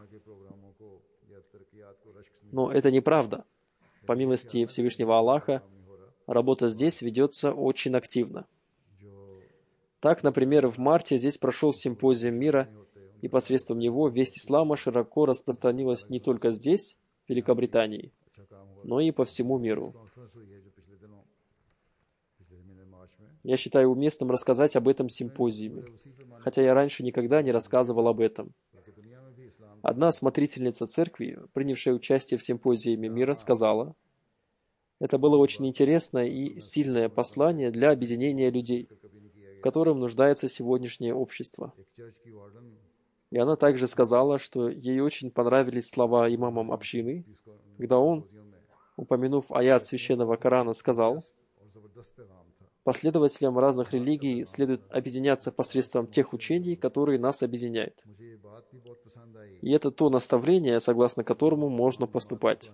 Speaker 2: Но это неправда. По милости Всевышнего Аллаха, работа здесь ведется очень активно. Так, например, в марте здесь прошел симпозиум мира, и посредством него весть ислама широко распространилась не только здесь, в Великобритании, но и по всему миру. Я считаю уместным рассказать об этом симпозиуме, хотя я раньше никогда не рассказывал об этом. Одна смотрительница церкви, принявшая участие в симпозиуме мира, сказала, это было очень интересное и сильное послание для объединения людей, в котором нуждается сегодняшнее общество. И она также сказала, что ей очень понравились слова имамам общины, когда он, упомянув аят священного Корана, сказал, последователям разных религий следует объединяться посредством тех учений, которые нас объединяют. И это то наставление, согласно которому можно поступать.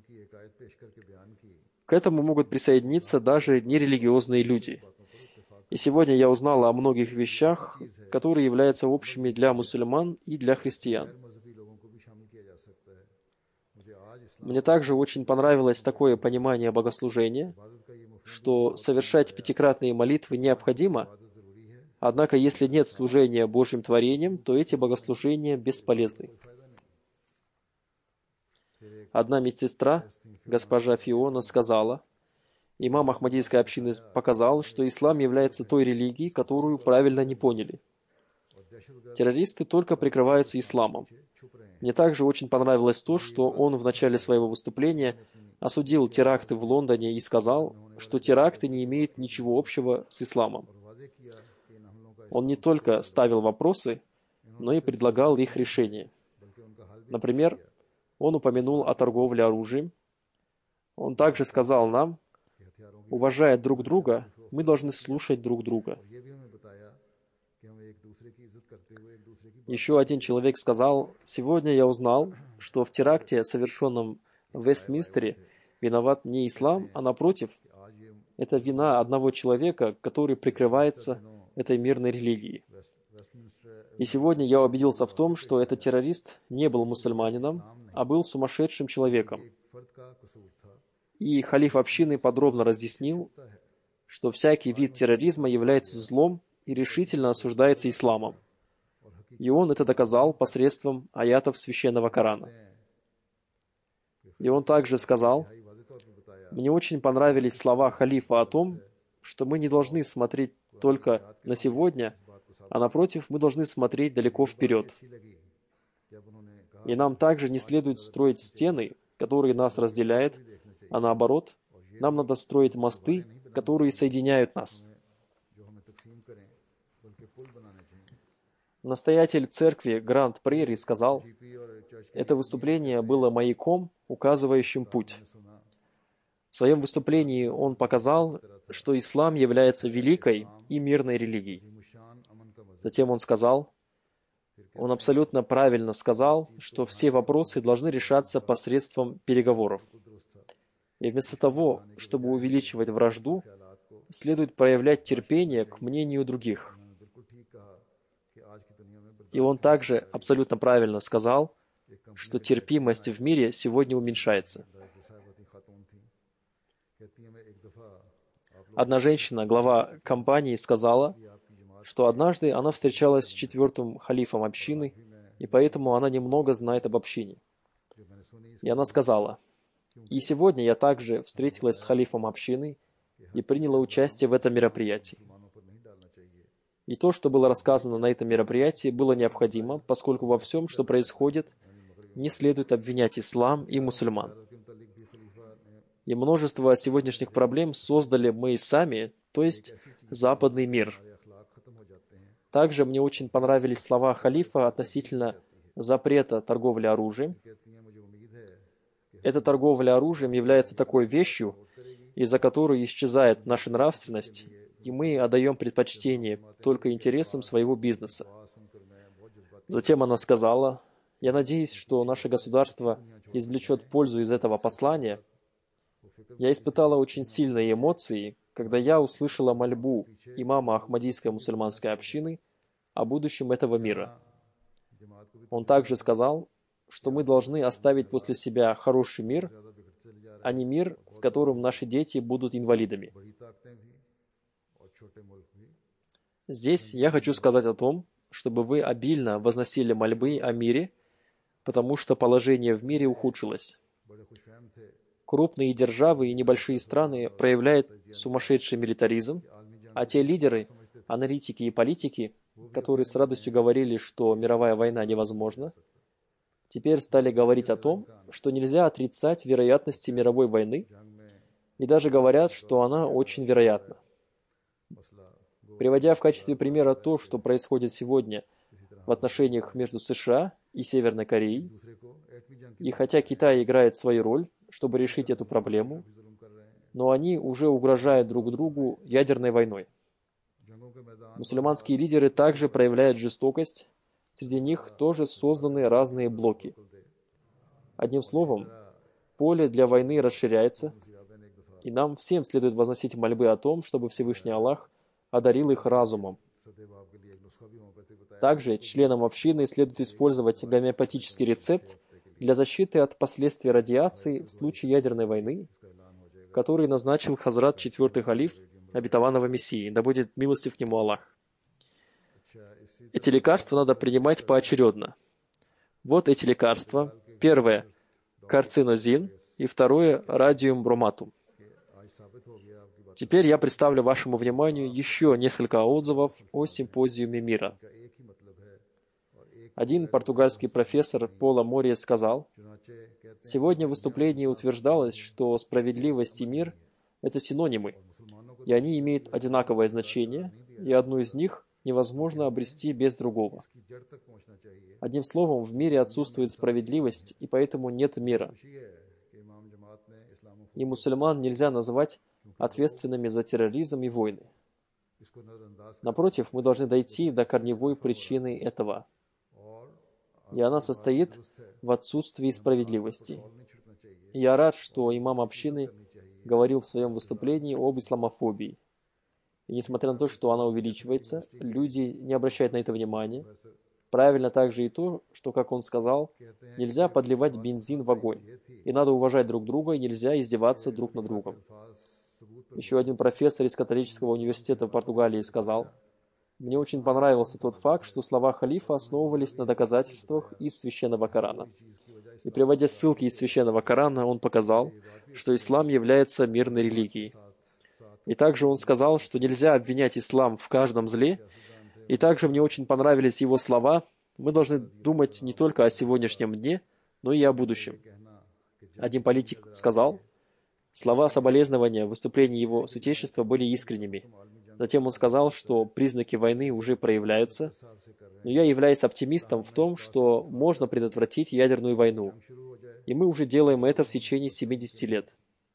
Speaker 2: К этому могут присоединиться даже нерелигиозные люди. И сегодня я узнал о многих вещах, которые являются общими для мусульман и для христиан. Мне также очень понравилось такое понимание богослужения, что совершать пятикратные молитвы необходимо, однако если нет служения Божьим творением, то эти богослужения бесполезны. Одна медсестра, госпожа Фиона, сказала, имам Ахмадийской общины показал, что ислам является той религией, которую правильно не поняли. Террористы только прикрываются исламом. Мне также очень понравилось то, что он в начале своего выступления осудил теракты в Лондоне и сказал, что теракты не имеют ничего общего с исламом. Он не только ставил вопросы, но и предлагал их решение. Например, он упомянул о торговле оружием. Он также сказал нам, уважая друг друга, мы должны слушать друг друга. Еще один человек сказал, сегодня я узнал, что в теракте, совершенном в Вестминстере, виноват не ислам, а напротив, это вина одного человека, который прикрывается этой мирной религией. И сегодня я убедился в том, что этот террорист не был мусульманином, а был сумасшедшим человеком. И халиф общины подробно разъяснил, что всякий вид терроризма является злом и решительно осуждается исламом. И он это доказал посредством аятов Священного Корана. И он также сказал, мне очень понравились слова халифа о том, что мы не должны смотреть только на сегодня, а напротив, мы должны смотреть далеко вперед. И нам также не следует строить стены, которые нас разделяют, а наоборот, нам надо строить мосты, которые соединяют нас. Настоятель церкви Гранд Прери сказал, это выступление было маяком, указывающим путь. В своем выступлении он показал, что ислам является великой и мирной религией. Затем он сказал, он абсолютно правильно сказал, что все вопросы должны решаться посредством переговоров. И вместо того, чтобы увеличивать вражду, следует проявлять терпение к мнению других. И он также абсолютно правильно сказал, что терпимость в мире сегодня уменьшается. Одна женщина, глава компании, сказала, что однажды она встречалась с 4-м халифом общины, и поэтому она немного знает об общине. И она сказала, и сегодня я также встретилась с халифом общины и приняла участие в этом мероприятии. И то, что было рассказано на этом мероприятии, было необходимо, поскольку во всем, что происходит, не следует обвинять ислам и мусульман. И множество сегодняшних проблем создали мы сами, то есть западный мир. Также мне очень понравились слова халифа относительно запрета торговли оружием. Эта торговля оружием является такой вещью, из-за которой исчезает наша нравственность, и мы отдаем предпочтение только интересам своего бизнеса. Затем она сказала, я надеюсь, что наше государство извлечет пользу из этого послания. Я испытала очень сильные эмоции, когда я услышала мольбу имама Ахмадийской мусульманской общины о будущем этого мира. Он также сказал, что мы должны оставить после себя хороший мир, а не мир, в котором наши дети будут инвалидами. Здесь я хочу сказать о том, чтобы вы обильно возносили мольбы о мире, потому что положение в мире ухудшилось. Крупные державы и небольшие страны проявляют сумасшедший милитаризм, А те лидеры, аналитики и политики, которые с радостью говорили, что мировая война невозможна, теперь стали говорить о том, что нельзя отрицать вероятности мировой войны, и даже говорят, что она очень вероятна. Приводя в качестве примера то, что происходит сегодня в отношениях между США и Северной Кореей, и хотя Китай играет свою роль, чтобы решить эту проблему, но они уже угрожают друг другу ядерной войной. Мусульманские лидеры также проявляют жестокость, среди них тоже созданы разные блоки. Одним словом, поле для войны расширяется, и нам всем следует возносить мольбы о том, чтобы Всевышний Аллах одарил их разумом. Также членам общины следует использовать гомеопатический рецепт для защиты от последствий радиации в случае ядерной войны, который назначил Хазрат IV халиф обетованного Мессии, да будет милостив к нему Аллах. Эти лекарства надо принимать поочередно. Вот эти лекарства. Первое – карцинозин, и второе – радиум броматум. Теперь я представлю вашему вниманию еще несколько отзывов о симпозиуме мира. Один португальский профессор Пола Мория сказал: «Сегодня в выступлении утверждалось, что справедливость и мир – это синонимы, и они имеют одинаковое значение, и одну из них невозможно обрести без другого. Одним словом, в мире отсутствует справедливость, и поэтому нет мира. И мусульман нельзя назвать ответственными за терроризм и войны. Напротив, мы должны дойти до корневой причины этого. И она состоит в отсутствии справедливости. И я рад, что имам общины говорил в своем выступлении об исламофобии. И несмотря на то, что она увеличивается, люди не обращают на это внимания. Правильно также и то, что, как он сказал, нельзя подливать бензин в огонь. И надо уважать друг друга, и нельзя издеваться друг над другом. Еще один профессор из католического университета в Португалии сказал: «Мне очень понравился тот факт, что слова халифа основывались на доказательствах из Священного Корана. И приводя ссылки из Священного Корана, он показал, что ислам является мирной религией. И также он сказал, что нельзя обвинять ислам в каждом зле. И также мне очень понравились его слова: мы должны думать не только о сегодняшнем дне, но и о будущем». Один политик сказал: слова соболезнования в выступлении его святейшества были искренними. Затем он сказал, что признаки войны уже проявляются, но я являюсь оптимистом в том, что можно предотвратить ядерную войну, и мы уже делаем это в течение 70 лет.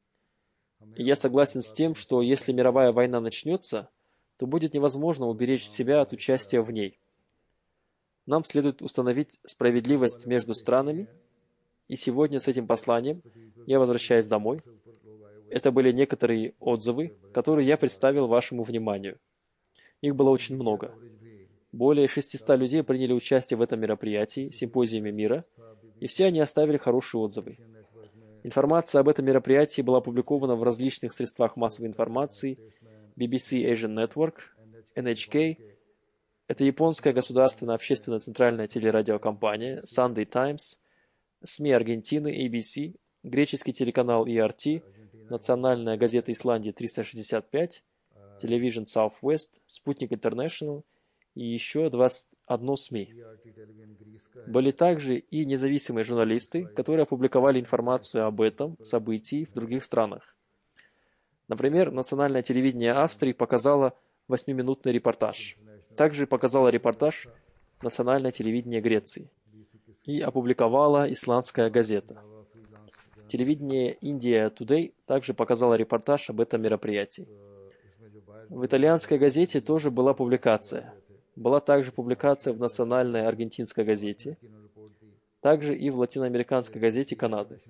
Speaker 2: И я согласен с тем, что если мировая война начнется, то будет невозможно уберечь себя от участия в ней. Нам следует установить справедливость между странами, и сегодня с этим посланием я возвращаюсь домой. Это были некоторые отзывы, которые я представил вашему вниманию. Их было очень много. Более 600 людей приняли участие в этом мероприятии, симпозиуме мира, и все они оставили хорошие отзывы. Информация об этом мероприятии была опубликована в различных средствах массовой информации: BBC Asian Network, NHK, это японская государственная общественная центральная телерадиокомпания, Sunday Times, СМИ Аргентины, ABC, греческий телеканал ERT, национальная газета Исландии 365, Television Southwest, Спутник International и еще 21 СМИ. Были также и независимые журналисты, которые опубликовали информацию об этом событии в других странах. Например, национальное телевидение Австрии показало 8-минутный репортаж. Также показало репортаж национальное телевидение Греции. И опубликовала исландская газета. Телевидение India Today также показало репортаж об этом мероприятии. В итальянской газете тоже была публикация. Была также публикация в национальной аргентинской газете, также и в латиноамериканской газете Канады.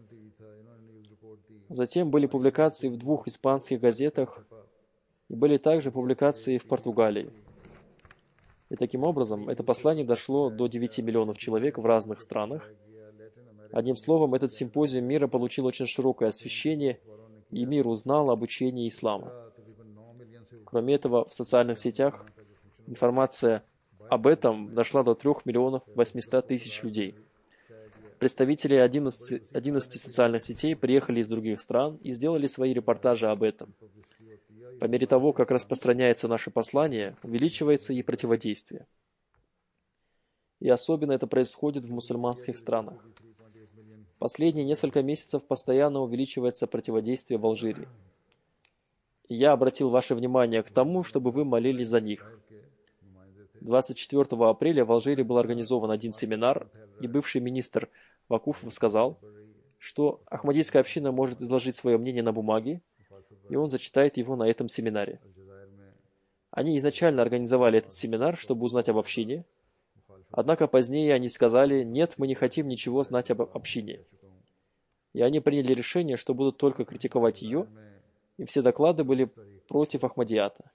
Speaker 2: Затем были публикации в 2 испанских газетах, и были также публикации в Португалии. И таким образом, это послание дошло до 9 миллионов человек в разных странах. Одним словом, этот симпозиум мира получил очень широкое освещение, и мир узнал об учении ислама. Кроме этого, в социальных сетях информация об этом дошла до 3 миллионов 800 тысяч людей. Представители 11 социальных сетей приехали из других стран и сделали свои репортажи об этом. По мере того, как распространяется наше послание, увеличивается и противодействие. И особенно это происходит в мусульманских странах. Последние несколько месяцев постоянно увеличивается противодействие в Алжире. И я обратил ваше внимание к тому, чтобы вы молились за них. 24 апреля в Алжире был организован один семинар, и бывший министр Вакуфов сказал, что Ахмадийская община может изложить свое мнение на бумаге, и он зачитает его на этом семинаре. Они изначально организовали этот семинар, чтобы узнать об общине, однако позднее они сказали, нет, мы не хотим ничего знать об общине. И они приняли решение, что будут только критиковать ее, и все доклады были против Ахмадията.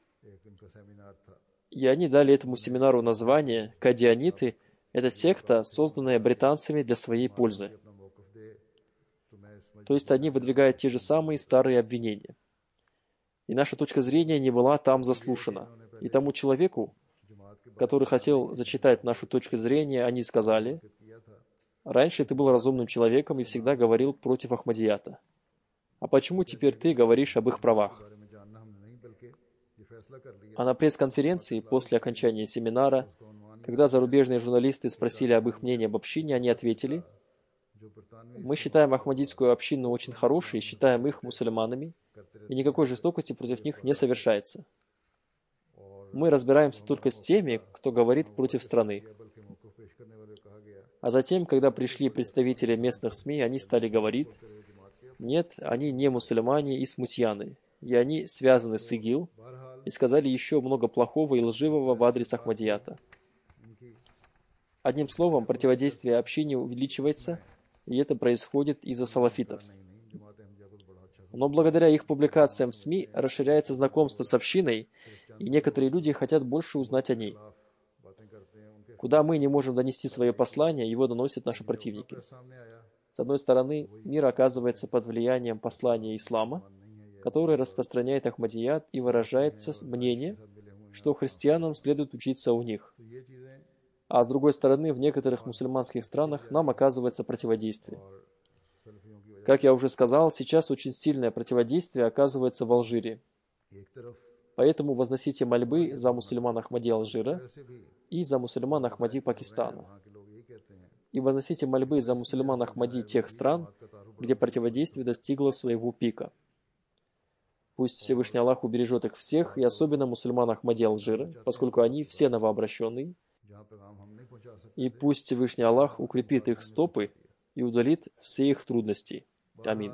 Speaker 2: И они дали этому семинару название «Кадианиты» — это секта, созданная британцами для своей пользы. То есть они выдвигают те же самые старые обвинения. И наша точка зрения не была там заслушана. И тому человеку, который хотел зачитать нашу точку зрения, они сказали, «Раньше ты был разумным человеком и всегда говорил против Ахмадията. А почему теперь ты говоришь об их правах?» А на пресс-конференции после окончания семинара, когда зарубежные журналисты спросили об их мнении об общине, они ответили, «Мы считаем Ахмадийскую общину очень хорошей, считаем их мусульманами, и никакой жестокости против них не совершается. Мы разбираемся только с теми, кто говорит против страны». А затем, когда пришли представители местных СМИ, они стали говорить, «Нет, они не мусульмане и смутьяны, и они связаны с ИГИЛ», и сказали еще много плохого и лживого в адрес Ахмадията. Одним словом, противодействие общине увеличивается, и это происходит из-за салафитов. Но благодаря их публикациям в СМИ расширяется знакомство с общиной, и некоторые люди хотят больше узнать о ней. Куда мы не можем донести свое послание, его доносят наши противники. С одной стороны, мир оказывается под влиянием послания ислама, который распространяет Ахмадият и выражается мнение, что христианам следует учиться у них. А с другой стороны, в некоторых мусульманских странах нам оказывается противодействие. Как я уже сказал, сейчас очень сильное противодействие оказывается в Алжире. Поэтому возносите мольбы за мусульман Ахмади Алжира и за мусульман Ахмади Пакистана. И возносите мольбы за мусульман Ахмади тех стран, где противодействие достигло своего пика. Пусть Всевышний Аллах убережет их всех, и особенно мусульман Ахмади Алжира, поскольку они все новообращенные. И пусть Всевышний Аллах укрепит их стопы и удалит все их трудности. Амин.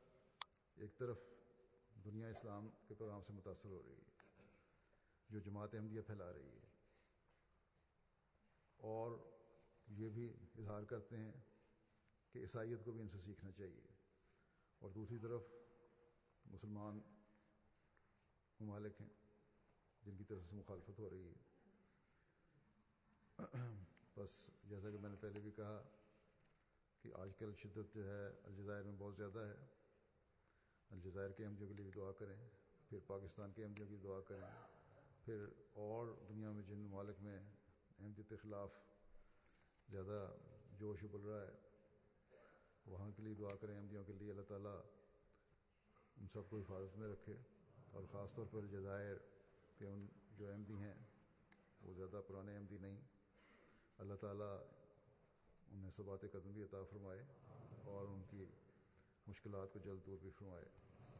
Speaker 1: ममालिक हैं जिनकी तरफ से मुखालफत हो रही है। बस जैसा कि मैंने पहले भी कहा कि आजकल शिद्दत जो है अलजायर में बहुत ज़्यादा है। अलजायर के अहमदियों के लिए भी दुआ करें, फिर पाकिस्तान के अहमदियों की दुआ करें, फिर और दुनिया में जिन ममालिक में अहमदियत के ख़िलाफ़ ज़्यादा जोश उबल रहा है वहाँ के लिए दुआ करें। अहमदियों के लिए अल्लाह ताला उन सबको हिफाजत में रखे और ख़ास तौर पर अलजायर के उन जो अहमदी हैं वो ज़्यादा पुराने अहमदी नहीं, अल्लाह ताला उन्हें सबात कदम भी अता फरमाए और उनकी मुश्किलात को जल्द दूर भी फरमाए।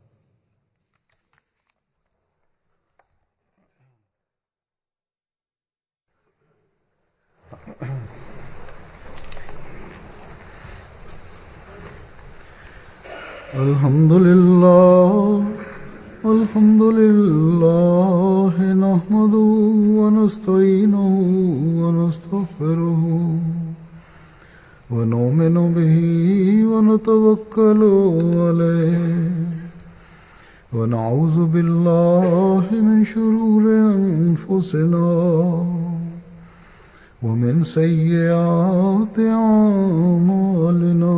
Speaker 1: अल्हम्दुलिल्लाह नहमदुहु व नस्तईनुहु व नस्तगफिरुहु व नु'मिनु बिही व नतवक्कलु अलैहि व नऊज़ु बिल्लाहि मिन शुरूरि अनफुसिना व मिन सय्यिआति अअमालिना।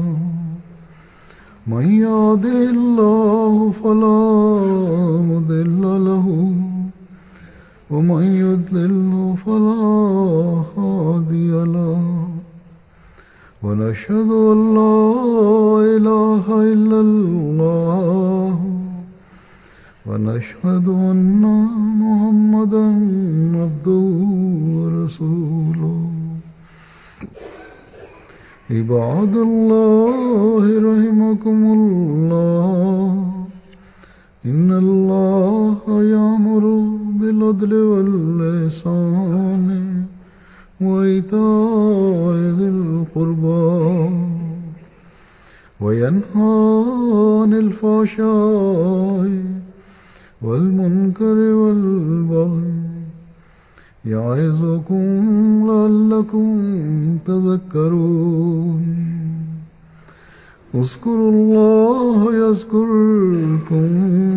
Speaker 1: मन यहदिहिल्लाहु फला मुदिल्ल लहु व मन युद्लिल्हु फला हादिय लहु व नशहदु अन ला इलाहा इल्लल्लाह ونشهد أن محمدا عبده ورسوله عباد الله رحمكم الله إن الله يأمر بالعدل والإحسان وإيتاء ذي القربى وينهى عن الفحشاء والمنكر والبغي يعظكم لعلكم تذكرون اذكروا الله يذكركم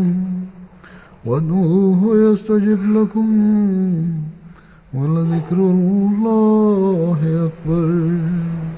Speaker 1: وادعوه يستجب لكم ولذكر الله أكبر